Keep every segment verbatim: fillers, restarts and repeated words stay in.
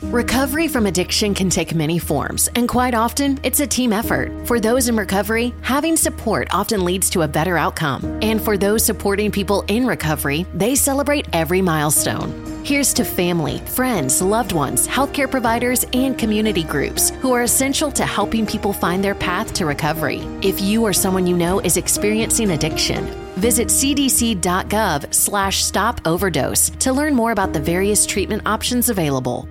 Recovery from addiction can take many forms, and quite often, it's a team effort. For those in recovery, having support often leads to a better outcome. And for those supporting people in recovery, they celebrate every milestone. Here's to family, friends, loved ones, healthcare providers, and community groups who are essential to helping people find their path to recovery. If you or someone you know is experiencing addiction, visit cdc.gov slash stop overdose to learn more about the various treatment options available.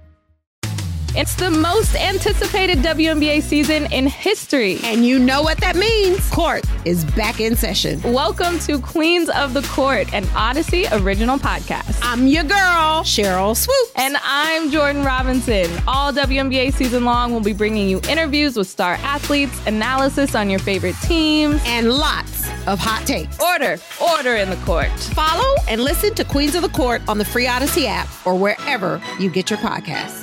It's the most anticipated W N B A season in history. And you know what that means. Court is back in session. Welcome to Queens of the Court, an Odyssey original podcast. I'm your girl, Cheryl Swoops. And I'm Jordan Robinson. All W N B A season long, we'll be bringing you interviews with star athletes, analysis on your favorite teams, and lots of hot takes. Order, order in the court. Follow and listen to Queens of the Court on the free Odyssey app or wherever you get your podcasts.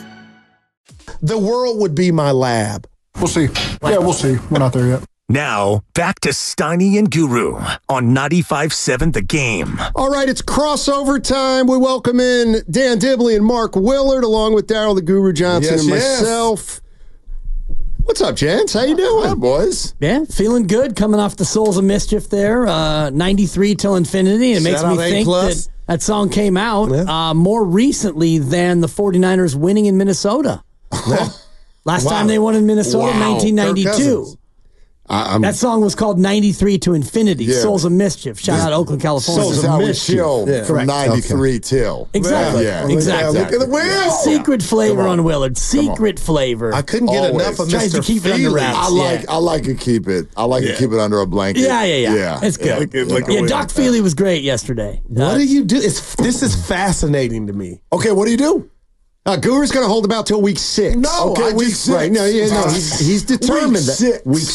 The world would be my lab. We'll see. Yeah, we'll see. We're not there yet. Now, back to Steiny and Guru on ninety-five point seven The Game. All right, it's crossover time. We welcome in Dan Dibley and Mark Willard, along with Daryl the Guru Johnson yes, and yes. myself. What's up, gents? How you doing? Hi, boys. Yeah, feeling good. Coming off the Souls of Mischief there, uh, ninety-three Till Infinity. It makes me think that that song came out yeah. uh, more recently than the 49ers winning in Minnesota. Last wow. time they won in Minnesota, wow. nineteen ninety-two. I, that song was called ninety-three to Infinity, yeah. Souls of Mischief. Shout out Oakland, California. Souls of Mischief yeah. from ninety-three okay. till. Exactly. Yeah. Exactly. Yeah, look at the wheel. Secret flavor on. on Willard. Secret flavor. I couldn't get Always. enough of Tries Mister to keep Feely. it under wraps. I like yeah. I like to keep it. I like yeah. to keep it under a blanket. Yeah, yeah, yeah. yeah. It's good. Yeah, like yeah Doc Feely was great yesterday. What uh, do you do? It's, this is fascinating to me. Okay, what do you do? Uh, Guru's going to hold him out till week six. No, okay, I week just, six. Right, no, yeah, no, he's, he's determined week that six. week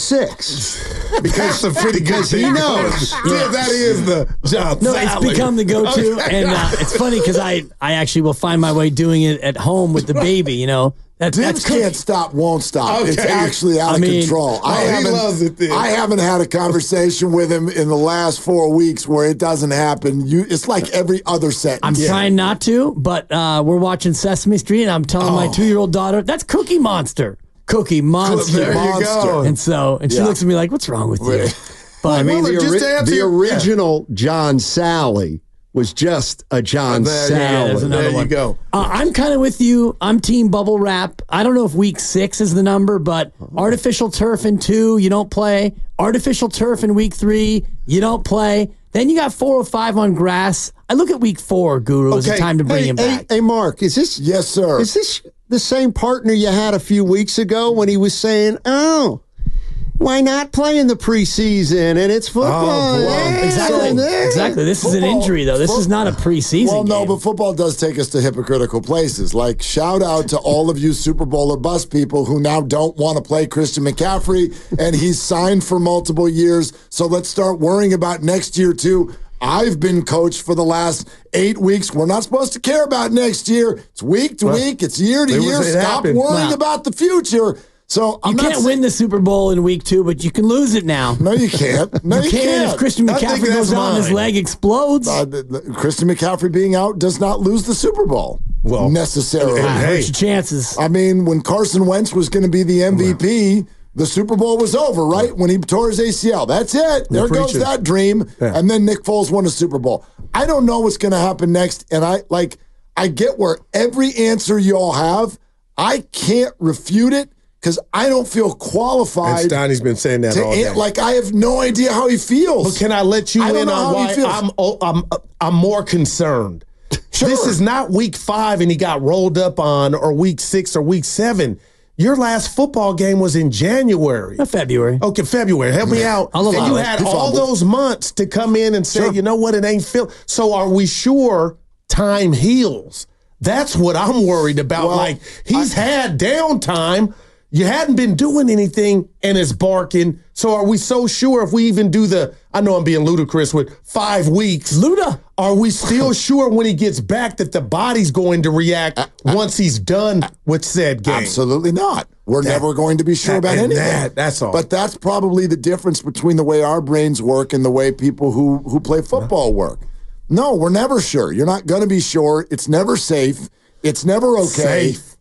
six because That's a pretty because he knows. yeah, that is the job. No, it's become the go-to, okay. and uh, it's funny because I, I actually will find my way doing it at home with the baby. You know, that, Dibs can't stop, won't stop. Okay. It's actually out I of mean, control. Oh, I he haven't, loves it. Then. I haven't had a conversation with him in the last four weeks where it doesn't happen. You, it's like every other sentence. I'm yeah. trying not to, but uh, we're watching Sesame Street, and I'm telling oh. my two-year-old daughter, "That's Cookie Monster, Cookie Monster, there you go." And so, and she yeah. looks at me like, "What's wrong with you?" But I mean, well, the, ori- the original yeah. John Sally was just a John there, Sally. Yeah, there's another there one. you go. Uh, I'm kind of with you. I'm team bubble wrap. I don't know if week six is the number, but oh. artificial turf in two, you don't play. Artificial turf in week three, you don't play. Then you got four or five on grass. I look at week four, Guru, okay. as a time to bring hey, him hey, back. Hey, Mark, is this yes, sir? Is this the same partner you had a few weeks ago when he was saying, "Oh, why not play in the preseason and it's football?" Oh, yeah. Exactly. Exactly. This football, is an injury, though. This fo- is not a preseason Well, no, game. but football does take us to hypocritical places. Like, shout out to all of you Super Bowl or bust people who now don't want to play Christian McCaffrey, and he's signed for multiple years. So let's start worrying about next year, too. I've been coached for the last eight weeks. We're not supposed to care about next year. It's week to well, week. It's year to year. Stop happen. worrying wow. about the future. So I'm you can't not win the Super Bowl in week two, but you can lose it now. No, you can't. No, you, you can can't. if Christian McCaffrey goes out and his leg explodes. Uh, the, the, Christian McCaffrey being out does not lose the Super Bowl well, necessarily. Hey, hurts your chances. I mean, when Carson Wentz was going to be the M V P, the Super Bowl was over, right? When he tore his A C L. That's it. There goes that dream. Yeah. And then Nick Foles won a Super Bowl. I don't know what's going to happen next, and I like. I get where every answer you all have. I can't refute it. Because I don't feel qualified. And Steiny's been saying that all day. Like, I have no idea how he feels. But can I let you I in on why I'm, oh, I'm, I'm more concerned? Sure. This is not week five and he got rolled up on, or week six or week seven. Your last football game was in January. Uh, February. Okay, February. Help me out. I'll and you it. had He all fumbled. those months to come in and say, Sure. you know what, it ain't feel. So are we sure time heals? That's what I'm worried about. Well, like, he's I, had downtime. You hadn't been doing anything and it's barking. So are we so sure if we even do the, I know I'm being ludicrous with five weeks. Luda. Are we still sure when he gets back that the body's going to react uh, uh, once he's done with said game? Absolutely not. We're that, never going to be sure that, about anything. That, that's all. But that's probably the difference between the way our brains work and the way people who, who play football work. No, we're never sure. You're not going to be sure. It's never safe. It's never okay. Safe.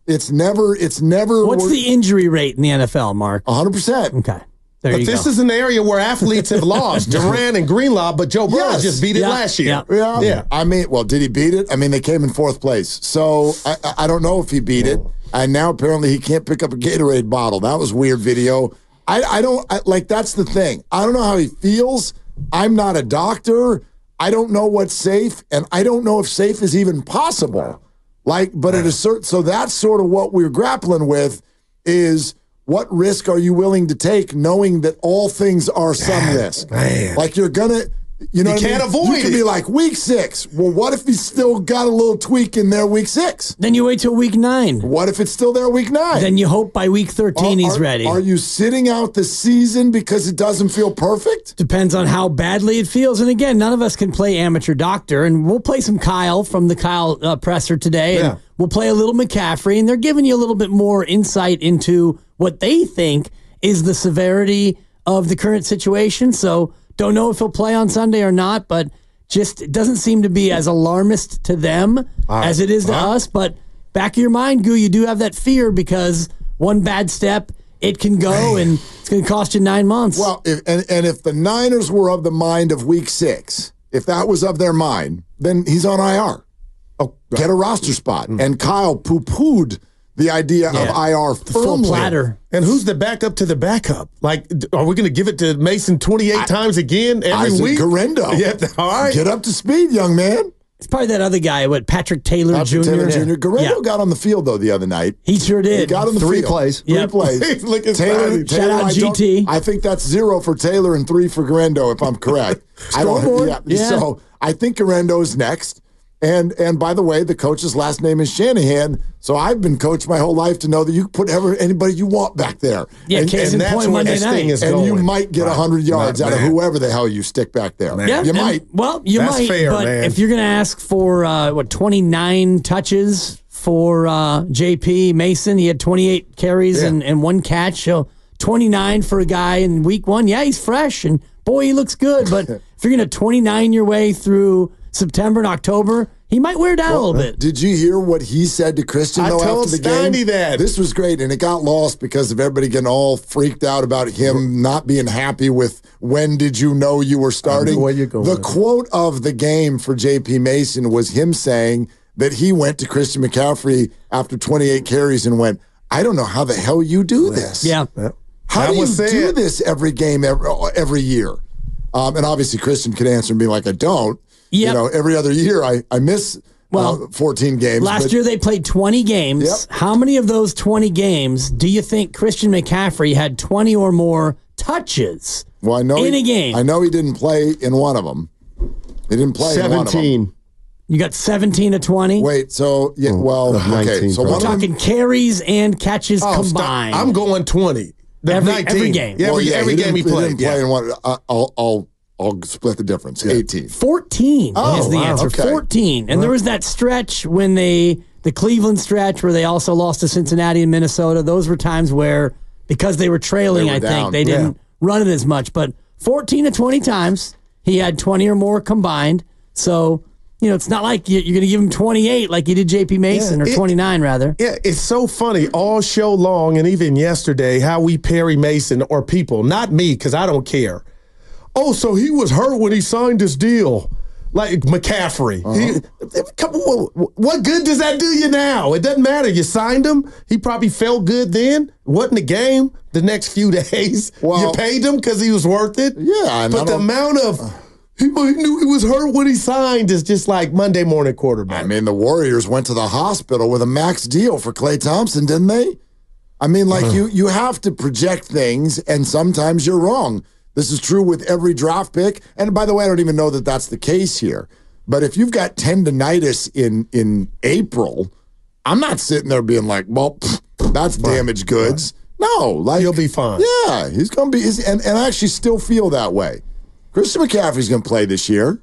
It's never, it's never. What's the injury rate in the N F L, Mark? one hundred percent. Okay. There but you this go. is an area where athletes have lost. Durant and Greenlaw, but Joe Burrow Yes. just beat it Yeah. last year. Yeah. Yeah. Yeah. I mean, well, did he beat it? I mean, they came in fourth place. So I, I don't know if he beat it. And now apparently he can't pick up a Gatorade bottle. That was weird video. I, I don't, I, like, that's the thing. I don't know how he feels. I'm not a doctor. I don't know what's safe. And I don't know if safe is even possible. Like, but at a certain, so that's sort of what we're grappling with is, what risk are you willing to take knowing that all things are some man, risk? Man. Like you're going to, you know you what can't I mean? avoid You can it. be like, week six. Well, what if he's still got a little tweak in there week six? Then you wait till week nine. What if it's still there week nine? Then you hope by week thirteen are, he's are, ready. Are you sitting out the season because it doesn't feel perfect? Depends on how badly it feels. And again, none of us can play amateur doctor. And we'll play some Kyle from the Kyle uh, presser today. And Yeah. we'll play a little McCaffrey. And they're giving you a little bit more insight into what they think is the severity of the current situation. So don't know if he'll play on Sunday or not, but just it doesn't seem to be as alarmist to them right. as it is to All right. us. But back of your mind, Goo, you do have that fear because one bad step, it can go Man. and it's going to cost you nine months. Well, if, and, and if the Niners were of the mind of week six, if that was of their mind, then he's on I R. Oh, get a roster spot. Mm. And Kyle poo-pooed the idea yeah. of I R the full platter. And who's the backup to the backup? Like, are we going to give it to Mason twenty-eight I, times again every Isaac week? Guerrero. Yeah, all right. Get up to speed, young man. It's probably that other guy, what, Patrick Taylor Patrick Junior Taylor Junior Guerrero yeah. got on the field, though, the other night. He sure did. He got on the Three field. plays. Three Yep. plays. Look at Taylor, Taylor, Shout out I G T. I think that's zero for Taylor and three for Guerrero, if I'm correct. I don't. Yeah, yeah. So I think Guerrero is next. And and by the way, the coach's last name is Shanahan. So I've been coached my whole life to know that you can put ever anybody you want back there. Yeah, and, case and in that's point where Monday this night. thing is and going. You might get right. one hundred yards Not out bad. of whoever the hell you stick back there. Man. Yeah, you and, might. Well, you That's might. fair, but man. if you're going to ask for uh, what twenty-nine touches for uh, J P Mason, he had twenty-eight carries Yeah. and, and one catch. So twenty-nine for a guy in week one. Yeah, he's fresh and boy, he looks good. But if you're going to twenty-nine your way through September and October, he might wear down well, a little bit. Did you hear what he said to Christian I though told after the Steiny game? that. This was great, and it got lost because of everybody getting all freaked out about him not being happy with when did you know you were starting. Where you going. The quote of the game for J P Mason was him saying that he went to Christian McCaffrey after twenty-eight carries and went, I don't know how the hell you do this. Yeah. How That do you was do said. this every game, every, every year? Um, and obviously Christian could answer and be like, I don't. Yep. You know, every other year I, I miss Well, uh, fourteen games. Last but- year they played twenty games. Yep. How many of those twenty games do you think Christian McCaffrey had twenty or more touches Well, I know in he, a game? I know he didn't play in one of them. He didn't play in one of them. seventeen. You got seventeen to twenty? Wait, so yeah, well, of okay, nineteen, so probably. one We're of them, talking carries and catches Oh, stop. combined. I'm going twenty. The Every- nineteen. every game. Yeah, every, well, yeah, every he game he didn't- played. didn't play yeah. in one. Uh, I'll, I'll, I'll split the difference. eighteen. fourteen Oh, is the wow, answer. okay. fourteen. And there was that stretch when they, the Cleveland stretch where they also lost to Cincinnati and Minnesota. Those were times where, because they were trailing, They were I down. think, they didn't Yeah. run it as much. But fourteen to twenty times, he had twenty or more combined. So, you know, it's not like you- you're going to give him twenty-eight like you did J P Mason, Yeah, or it- twenty-nine rather. Yeah, it's so funny all show long and even yesterday how we Perry Mason or people, not me because I don't care. Oh, so he was hurt when he signed his deal. Like McCaffrey. Uh-huh. He, come on, what good does that do you now? It doesn't matter. You signed him. He probably felt good then. Wasn't a game the next few days. Well- you paid him because he was worth it. Yeah, and I but the don't- amount of he, he knew he was hurt when he signed is just like Monday morning quarterback. I mean, the Warriors went to the hospital with a max deal for Klay Thompson, didn't they? I mean, like you, you have to project things, and sometimes you're wrong. This is true with every draft pick. And by the way, I don't even know that that's the case here. But if you've got tendonitis in in April, I'm not sitting there being like, well, pfft, that's damaged goods. No, like He'll be fine. Yeah, he's going to be, he's, and, and I actually still feel that way. Christian McCaffrey's going to play this year.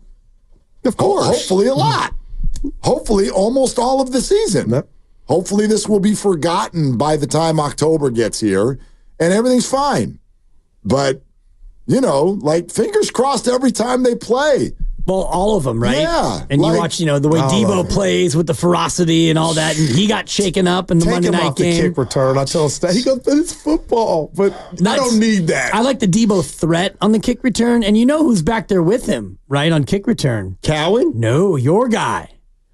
Of course. Hopefully a lot. Hopefully almost all of the season. Yep. Hopefully this will be forgotten by the time October gets here and everything's fine. But, you know, like fingers crossed every time they play. Well, all of them, right? Yeah. And like, you watch, you know, the way Debo plays with the ferocity and all that, and he got shaken up in the Take Monday him night off game. The kick return. I tell him, he goes, but it's football. But That's, I don't need that. I like the Debo threat on the kick return, and you know who's back there with him, right, on kick return? Cowan? No, your guy.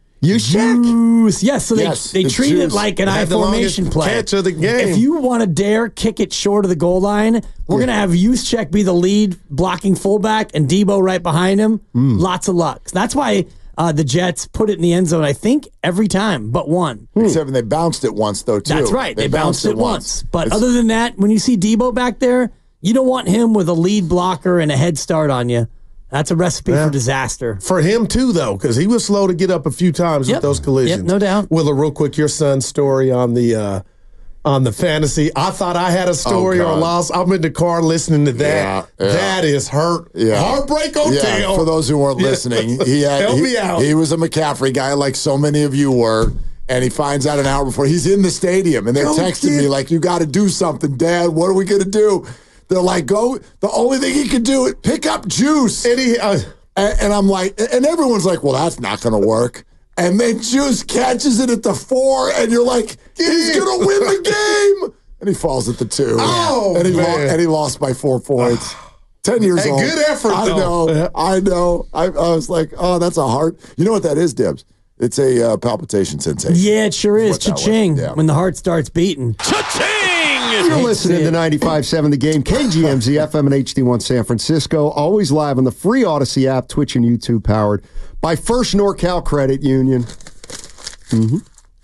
Juszczyk? Yes, so they, yes, they treat Juice. it like an I formation play. Catch of the game. If you want to dare kick it short of the goal line, we're yeah. going to have Juszczyk be the lead blocking fullback and Debo right behind him. Mm. Lots of luck. That's why uh, the Jets put it in the end zone, I think, every time but one. Except when they bounced it once, though, too. That's right. They, they bounced, bounced it once. once. But it's, other than that, when you see Debo back there, you don't want him with a lead blocker and a head start on you. That's a recipe yeah. for disaster. For him, too, though, because he was slow to get up a few times yep. with those collisions. Yep, no doubt. Willa, real quick, your son's story on the uh, on the fantasy. I thought I had a story oh, or loss. I'm in the car listening to that. Yeah, yeah. That is hurt. Yeah. Heartbreak on yeah, tail. For those who weren't yeah. listening, he had, Help he, me out. He was a McCaffrey guy like so many of you were. And he finds out an hour before he's in the stadium. And they're Go texting kid. me like, you got to do something, Dad. What are we going to do? They're like, go. The only thing he can do is pick up Juice. And he... Uh, And, and I'm like, and everyone's like, well, that's not going to work. And then Juice catches it at the four, and you're like, he's going to win the game. And he falls at the two. Oh, and he man. Lo- and he lost by four points. Ten years hey, old. Good effort, I though. know. I know. I, I was like, oh, that's a heart. You know what that is, Dibs? It's a uh, palpitation sensation. Yeah, it sure is. Cha-ching. Yeah. When the heart starts beating. Cha-ching! You're listening to ninety-five point seven The Game, K G M Z, F M and H D one San Francisco. Always live on the free Odyssey app, Twitch and YouTube, powered by First NorCal Credit Union. Mm-hmm.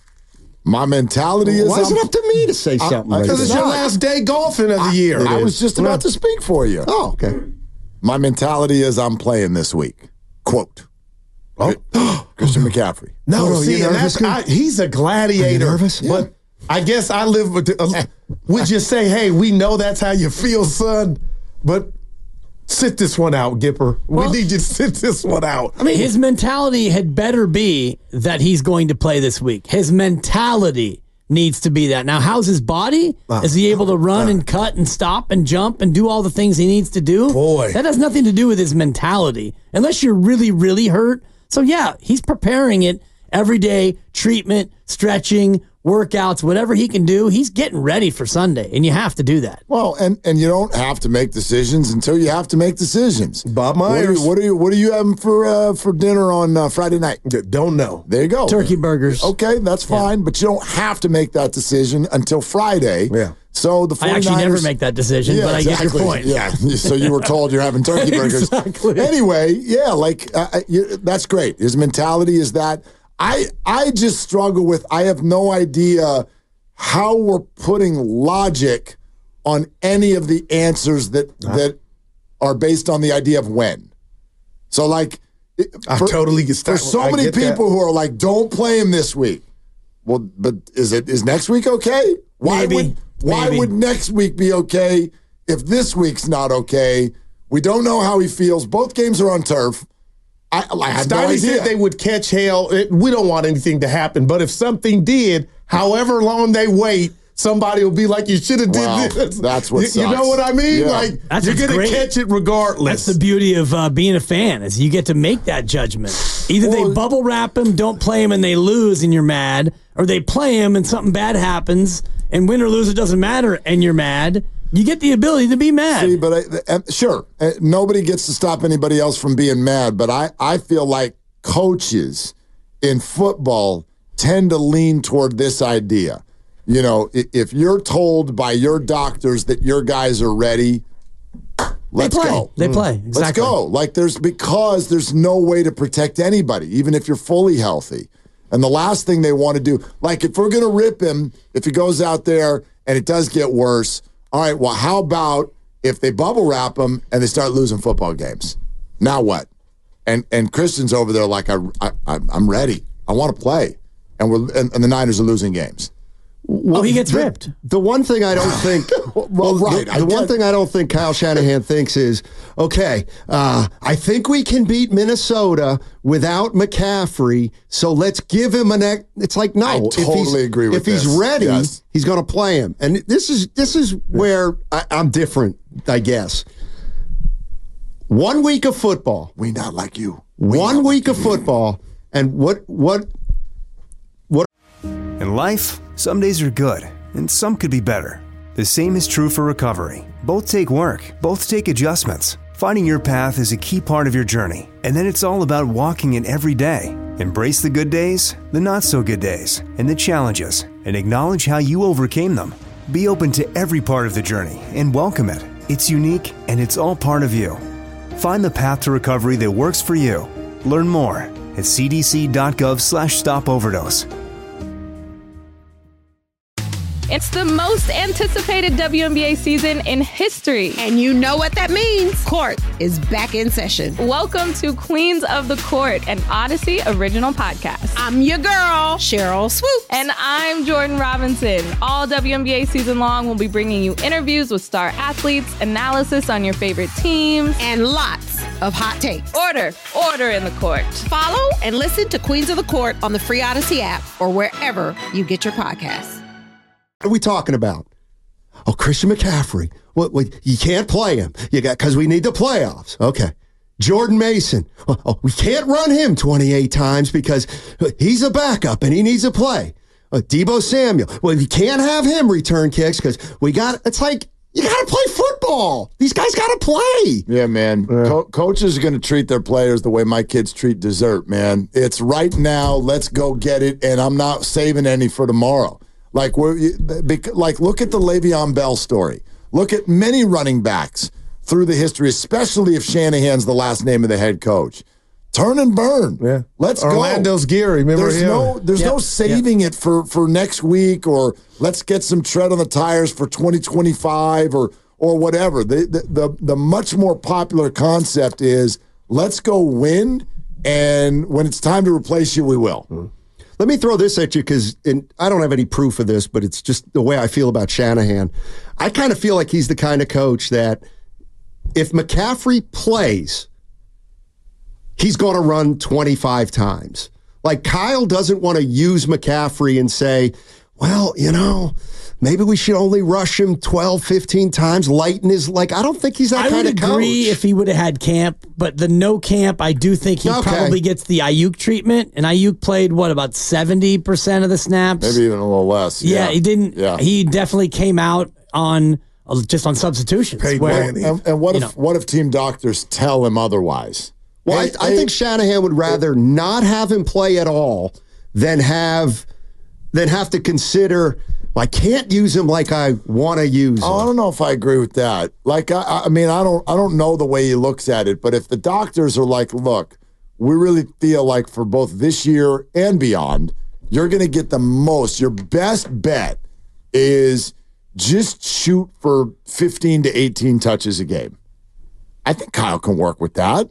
My mentality is... Why is it up to me to say something? Because right it's your last day golfing of the year. I, I was just about to speak for you. Oh, okay. My mentality is I'm playing this week. Quote. Oh. Christian McCaffrey. No, oh, see, and that's, I, he's a gladiator. Nervous? But yeah. I guess I live with... The, uh, would you say, hey, we know that's how you feel, son, but... Sit this one out, Gipper. Well, we need you to sit this one out. I mean, his mentality had better be that he's going to play this week. His mentality needs to be that. Now, how's his body? Uh, Is he able to run uh, and cut and stop and jump and do all the things he needs to do? Boy. That has nothing to do with his mentality, unless you're really, really hurt. So, yeah, he's preparing it every day, treatment, stretching, workouts, whatever he can do, he's getting ready for Sunday, and you have to do that. Well, and, and you don't have to make decisions until you have to make decisions. Bob Myers. What are you What are you, what are you having for uh, for dinner on uh, Friday night? Don't know. There you go. Turkey burgers. Okay, that's fine, yeah. But you don't have to make that decision until Friday. Yeah. So the 49ers, I actually never make that decision, yeah, but I exactly. get your point. Yeah. So you were told you're having turkey burgers. Exactly. Anyway, yeah, like uh, you, that's great. His mentality is that. I I just struggle with. I have no idea how we're putting logic on any of the answers that uh, that are based on the idea of when. So, like, I for, totally get for so many people that. who are like, "Don't play him this week." Well, but is it is next week okay? Why Maybe. would why Maybe. would next week be okay if this week's not okay? We don't know how he feels. Both games are on turf. I, I had no idea. said they would catch hell. It, we don't want anything to happen, but if something did, however long they wait, somebody will be like, "You should have did well, this." That's what you, sucks. You know what I mean? Yeah. Like that's you're going to catch it regardless. That's the beauty of uh, being a fan is you get to make that judgment. Either well, they bubble wrap him, don't play him, and they lose, and you're mad, or they play him and something bad happens, and win or lose, it doesn't matter, and you're mad. You get the ability to be mad. See, but I, uh, sure, uh, nobody gets to stop anybody else from being mad. But I, I feel like coaches in football tend to lean toward this idea. You know, if you're told by your doctors that your guys are ready, let's they play. go. They play. Exactly. Let's go. Like there's because there's no way to protect anybody, even if you're fully healthy. And the last thing they want to do, like if we're gonna rip him, if he goes out there and it does get worse. All right, well, how about if they bubble wrap him and they start losing football games? Now what? And and Christian's over there like, I, I, I'm ready. I want to play. And we're and, and the Niners are losing games. Well, oh, he gets the, ripped. The one thing I don't think, well, right. The, the one thing I don't think Kyle Shanahan thinks is, okay, uh, I think we can beat Minnesota without McCaffrey, so let's give him an. Ex- it's like no, I totally if agree with If this. he's ready, yes. he's going to play him, and this is this is where I, I'm different, I guess. One week of football. We not like you. One week of football, and what what what? In life, some days are good, and some could be better. The same is true for recovery. Both take work, both take adjustments. Finding your path is a key part of your journey, and then it's all about walking it every day. Embrace the good days, the not so good days, and the challenges, and acknowledge how you overcame them. Be open to every part of the journey and welcome it. It's unique, and it's all part of you. Find the path to recovery that works for you. Learn more at cdc.gov slash stop overdose. It's the most anticipated W N B A season in history. And you know what that means. Court is back in session. Welcome to Queens of the Court, an Odyssey original podcast. I'm your girl, Cheryl Swoop. And I'm Jordan Robinson. All W N B A season long, we'll be bringing you interviews with star athletes, analysis on your favorite teams, and lots of hot takes. Order, order in the court. Follow and listen to Queens of the Court on the free Odyssey app or wherever you get your podcasts. What are we talking about? Oh, Christian McCaffrey. What? what you can't play him. You got because we need the playoffs. Okay. Jordan Mason. Oh, oh, we can't run him twenty-eight times because he's a backup and he needs to play. Uh, Deebo Samuel. Well, you can't have him return kicks because we got. It's like you got to play football. These guys got to play. Yeah, man. Yeah. Co- coaches are going to treat their players the way my kids treat dessert. Man, it's right now. Let's go get it, and I'm not saving any for tomorrow. Like, we're, like, look at the Le'Veon Bell story. Look at many running backs through the history, especially if Shanahan's the last name of the head coach. Turn and burn. Yeah. Let's Orlando's go. Geary. Remember there's him? no, there's yep. no saving yep. it for, for next week, or let's get some tread on the tires for twenty twenty-five or or whatever. The the the, the much more popular concept is let's go win, and when it's time to replace you, we will. Mm-hmm. Let me throw this at you because I don't have any proof of this, but it's just the way I feel about Shanahan. I kind of feel like he's the kind of coach that if McCaffrey plays, he's going to run twenty-five times. Like, Kyle doesn't want to use McCaffrey and say, well, you know, maybe we should only rush him twelve, fifteen times, lighten his, like, I don't think he's that I kind of coach. I would agree if he would have had camp, but the no camp, I do think he okay. probably gets the Ayuk treatment, and Ayuk played, what, about seventy percent of the snaps? Maybe even a little less. Yeah, yeah. he didn't, yeah. he definitely came out on, just on substitutions. Where, and, and what if know. what if team doctors tell him otherwise? Well, hey, I, I think Shanahan would rather not have him play at all than have than have to consider, well, I can't use him like I want to use him. Oh, I don't know if I agree with that. Like, I, I mean, I don't I don't know the way he looks at it, but if the doctors are like, look, we really feel like for both this year and beyond, you're going to get the most. Your best bet is just shoot for fifteen to eighteen touches a game. I think Kyle can work with that.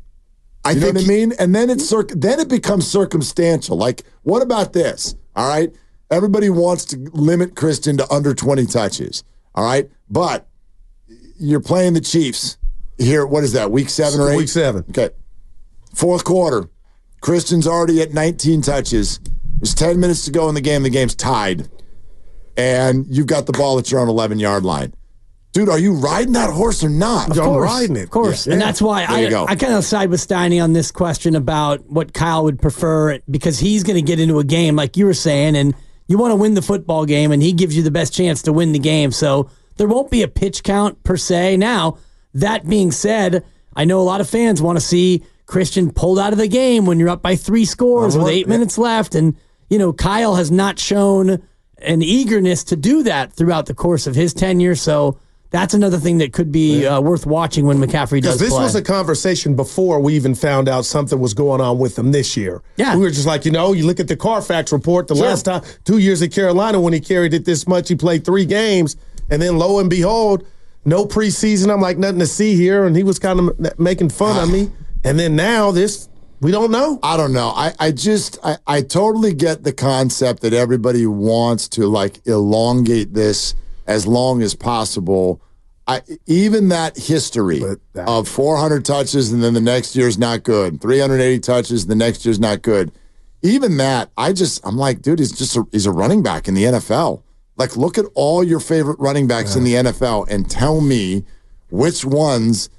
I you know what I mean? And then it's circ- then it becomes circumstantial. Like, what about this? All right? Everybody wants to limit Christian to under twenty touches. All right? But you're playing the Chiefs here. What is that, week seven or eight? Week seven. Okay. Fourth quarter. Christian's already at nineteen touches. There's ten minutes to go in the game. The game's tied. And you've got the ball at your own eleven-yard line. Dude, are you riding that horse or not? Of I'm course, riding it. Of course. Yeah. And that's why there I, I kind of side with Steiny on this question about what Kyle would prefer, because he's going to get into a game, like you were saying, and you want to win the football game, and he gives you the best chance to win the game. So there won't be a pitch count per se. Now, that being said, I know a lot of fans want to see Christian pulled out of the game when you're up by three scores with eight minutes left. And, you know, Kyle has not shown an eagerness to do that throughout the course of his tenure. So that's another thing that could be uh, worth watching when McCaffrey does this play. was a conversation before we even found out something was going on with him this year. Yeah. We were just like, you know, you look at the Carfax report, the sure. last time, two years at Carolina when he carried it this much, he played three games, and then lo and behold, no preseason. I'm like, nothing to see here, and he was kind of making fun of me. And then now this, we don't know. I don't know. I, I just, I, I totally get the concept that everybody wants to, like, elongate this as long as possible. I, even that history that, of four hundred touches and then the next year's not good, three hundred eighty touches, the next year's not good. Even that, I just, I'm like, dude, he's just a, he's a running back in the N F L. Like, look at all your favorite running backs yeah. in the N F L and tell me which ones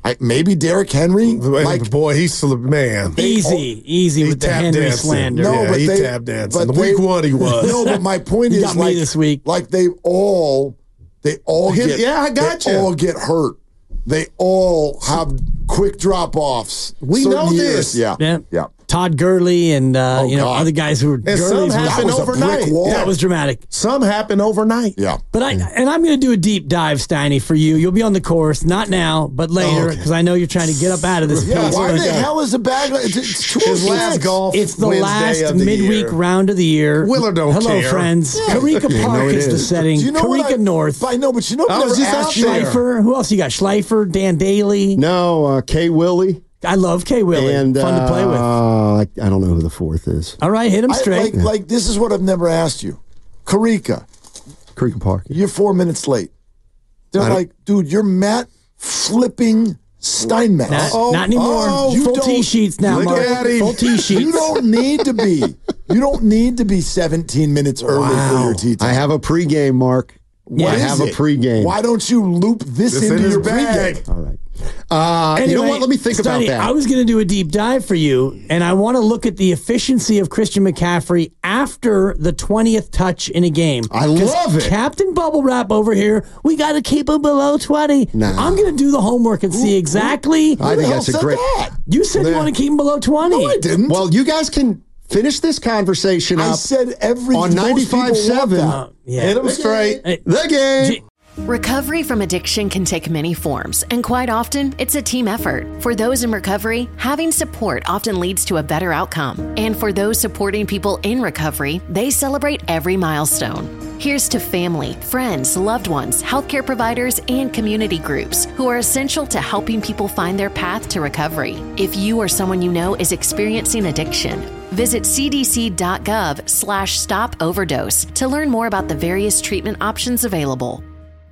I, maybe Derrick Henry. Like, boy, he's man. Easy, all, easy with the Henry dancing. slander. No, yeah, but he they, tap dancing. The week one he was. No, but my point is, got like, me this week. like they all, they all Hit, get, yeah, I got they you. all get hurt. They all have quick drop offs. We know years. this. Yeah, yeah, yeah. Todd Gurley and uh, oh, you know God. other guys who were. And Gurley's some was, happened was overnight. Yeah, that was dramatic. Some happened overnight. Yeah, but I and I'm going to do a deep dive, Steiny, for you. You'll be on the course, not now, but later, because okay. I know you're trying to get up out of this. Yeah, pace. why the go. hell is a bag? It's, it's His last golf. It's the Wednesday last the midweek year. round of the year. Willer don't Hello, care. friends. Yeah. Karika You Park know is, is the setting. Do you know Karika I, North. I know, but you know, I was just out there. Schleifer. Who else you got? Schleifer, Dan Daly. No, uh, Kay Willie. I love Kay Willie. And, Fun to play with. Uh, I, I don't know who the fourth is. All right, hit him straight. I, like, yeah. like, this is what I've never asked you. Karika. Karika Park. You're four minutes late. They're like, dude, you're Matt flipping Steinmetz. Not, oh, not anymore. Oh, Full tee sheets now, Look Mark. at him. Full tee sheets. You don't need to be. You don't need to be seventeen minutes early wow. for your tee time. I have a pregame, Mark. What I is have it? a pregame. Why don't you loop this, This into in his your bag. pregame? All right. Uh, Anyway, you know what? Let me think Steiny, about that. I was going to do a deep dive for you, and I want to look at the efficiency of Christian McCaffrey after the twentieth touch in a game. I love it. Captain Bubble Wrap over here, we got to keep him below twenty. Nah. I'm going to do the homework and see exactly. I think that's a great. That? You said you want to keep him below twenty. No, I didn't. Well, you guys can finish this conversation I up said every on ninety-five seven. Uh, yeah. Hit him straight. Hey, The game. G- Recovery from addiction can take many forms, and quite often, it's a team effort. For those in recovery, having support often leads to a better outcome. And for those supporting people in recovery, they celebrate every milestone. Here's to family, friends, loved ones, healthcare providers, and community groups who are essential to helping people find their path to recovery. If you or someone you know is experiencing addiction, visit c d c dot gov slash stop overdose to learn more about the various treatment options available.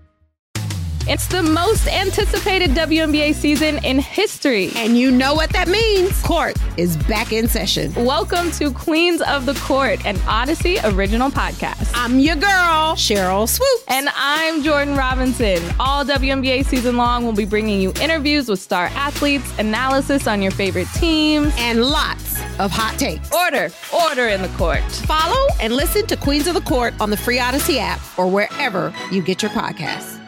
It's the most anticipated W N B A season in history. And you know what that means. Court is back in session. Welcome to Queens of the Court, an Odyssey original podcast. I'm your girl, Cheryl Swoops. And I'm Jordan Robinson. All W N B A season long, we'll be bringing you interviews with star athletes, analysis on your favorite teams, and lots of hot takes. Order, order in the court. Follow and listen to Queens of the Court on the free Odyssey app or wherever you get your podcasts.